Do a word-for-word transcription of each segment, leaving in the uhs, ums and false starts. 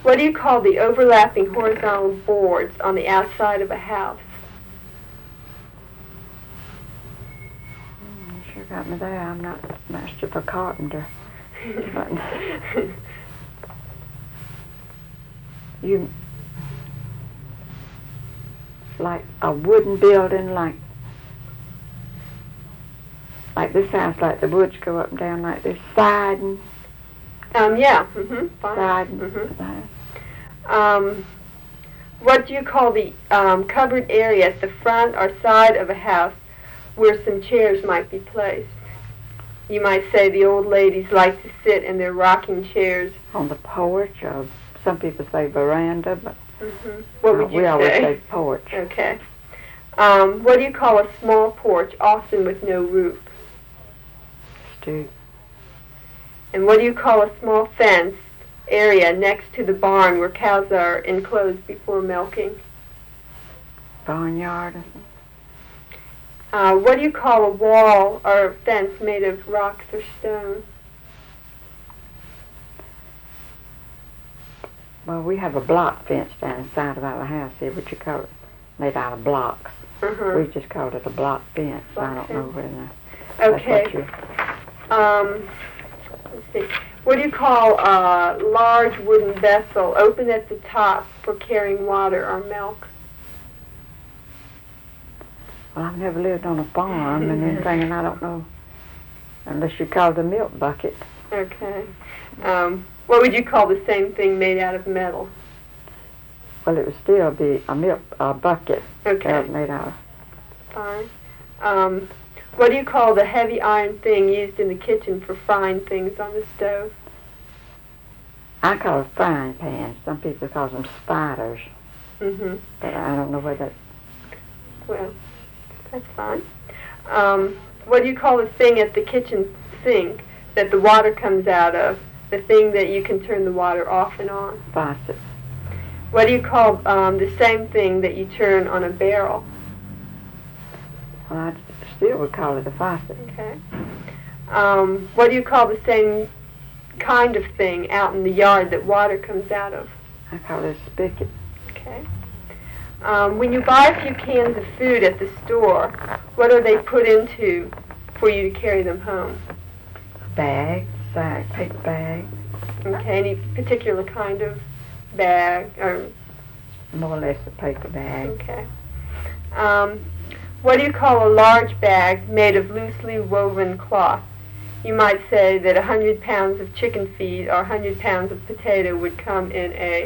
What do you call the overlapping horizontal boards on the outside of a house? Mm, you sure got me there. I'm not master of a carpenter. But you, like a wooden building, like like this house, like the woods go up and down like this, siding. Um, yeah. Mm-hmm. Fine. Siding. Mm-hmm. Um, what do you call the um, covered area at the front or side of a house where some chairs might be placed? You might say the old ladies like to sit in their rocking chairs. On the porch, or some people say veranda, but mm-hmm. What would uh, you we say? always say porch. Okay. Um, what do you call a small porch, often with no roof? Stoop. And what do you call a small fenced area next to the barn where cows are enclosed before milking? Barnyard or something. Uh, what do you call a wall or a fence made of rocks or stone? Well, we have a block fence down inside of our house here, what you call it, made out of blocks. Uh-huh. We just called it a block fence. Block I don't fence. know whether Okay. that's what you... Um, let's see. What do you call a large wooden vessel open at the top for carrying water or milk? Well, I've never lived on a farm and anything, and I don't know, unless you call it a milk bucket. Okay. Um, what would you call the same thing made out of metal? Well, it would still be a milk a bucket. Okay. That was made out of. Fine. Um, what do you call the heavy iron thing used in the kitchen for frying things on the stove? I call it frying pans. Some people call them spiders. Mm-hmm. But I don't know whether... Well, that's fine. Um, what do you call the thing at the kitchen sink that the water comes out of? The thing that you can turn the water off and on? Faucet. What do you call um, the same thing that you turn on a barrel? Well, I still would call it a faucet. Okay. Um, what do you call the same kind of thing out in the yard that water comes out of? I call it a spigot. Okay. Um, when you buy a few cans of food at the store, what are they put into for you to carry them home? Bag, sack, paper bag. Okay, any particular kind of bag? Or, More or less a paper bag. okay. Um, what do you call a large bag made of loosely woven cloth? You might say that one hundred pounds of chicken feed or one hundred pounds of potato would come in a...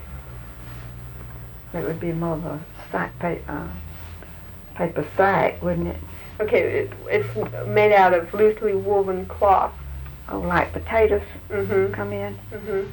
It would be more of a sack, paper, uh, paper sack, wouldn't it? Okay, it, it's made out of loosely woven cloth. Oh, like potatoes Mm-hmm. come in? Mm-hmm.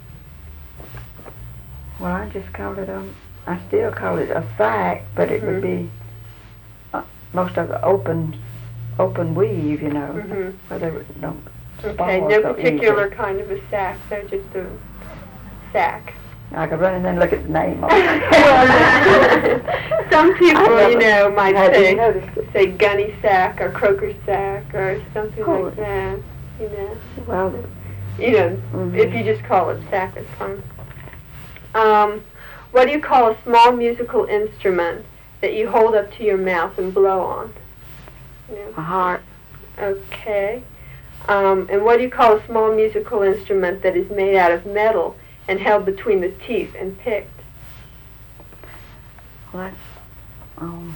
Well, I just call it a, I still call it a sack, but it would Mhm. be uh, most of the open, open weave, you know, Mhm. where they don't Okay, spoil no so particular easy. kind of a sack, so just a sack. I could run and then look at the name on it. Well, some people, I you never- know, might I say didn't notice it. say gunny sack or croaker sack or something Oh. like that. You know, Well, you know, Mhm. if you just call it sack, it's fine. Um, what do you call a small musical instrument that you hold up to your mouth and blow on? You know. a heart, Okay. Um, and what do you call a small musical instrument that is made out of metal and held between the teeth and picked? well, that's, um,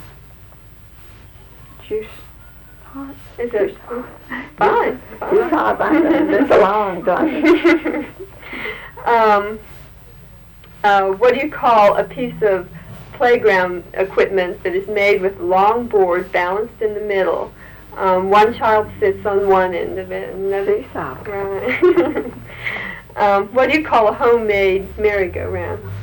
juice heart. Is it fine? Juice heart, I know, it's a long time. um, uh, what do you call a piece of playground equipment that is made with a long board balanced in the middle? Um, one child sits on one end of it, and another. Seesaw. Right. um, what do you call a homemade merry-go-round?